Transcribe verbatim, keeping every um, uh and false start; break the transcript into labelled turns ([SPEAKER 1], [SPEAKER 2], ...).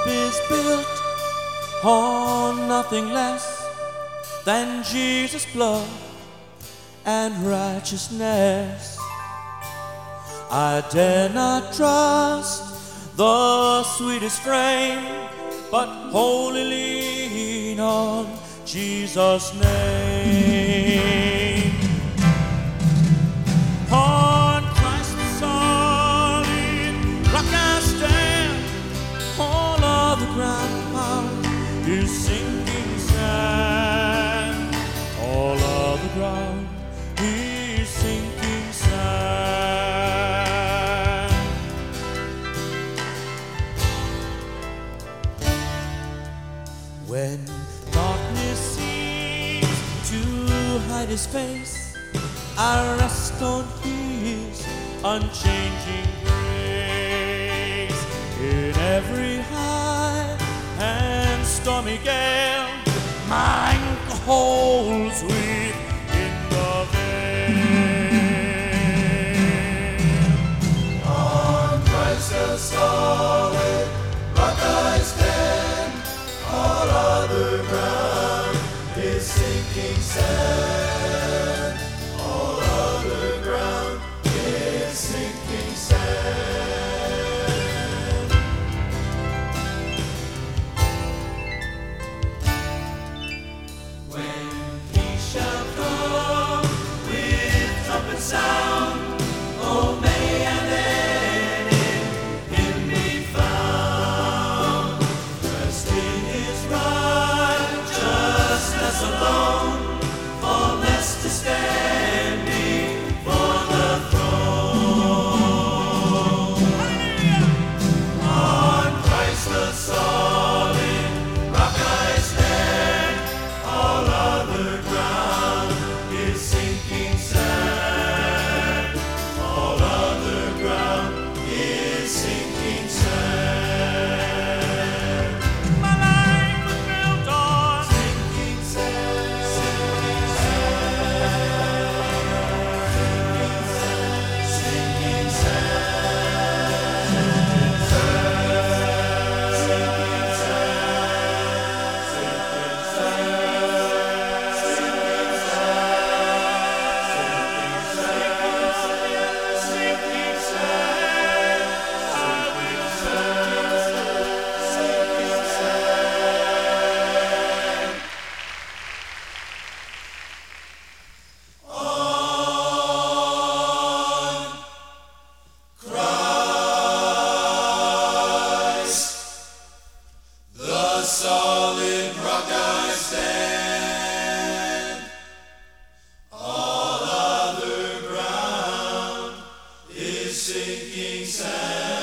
[SPEAKER 1] is built on nothing less than Jesus' blood and righteousness. I dare not trust the sweetest frame, but wholly lean on Jesus' name. On Christ the solid rock I stand, all of the ground is sinking sand. All of the ground is sinking sand. When darkness seems to hide his face, I rest on his unchanging grace. In every high and stormy gale, my anchor holds within the veil.
[SPEAKER 2] On Christ the solid rock I stand, all other ground is sinking sand. All other ground is sinking sand.
[SPEAKER 1] When he shall come with trumpet sound, oh may and then in him be found, dressed in his righteousness alone, faultless to stand before the throne.
[SPEAKER 2] On Christ the solid rock I stand, all other ground is sinking sand. All other ground is sinking sand.
[SPEAKER 1] My life was built on
[SPEAKER 2] Sinking sand. Sinking sand. Sinking sand. Sinking The solid rock I stand, all other ground is sinking sand.